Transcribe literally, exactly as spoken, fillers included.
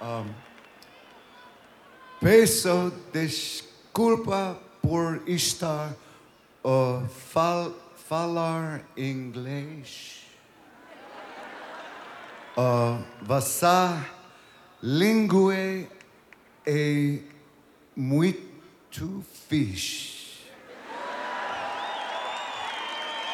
Peço desculpa por estar a fal falar inglês. A vossa língua é muito fixe.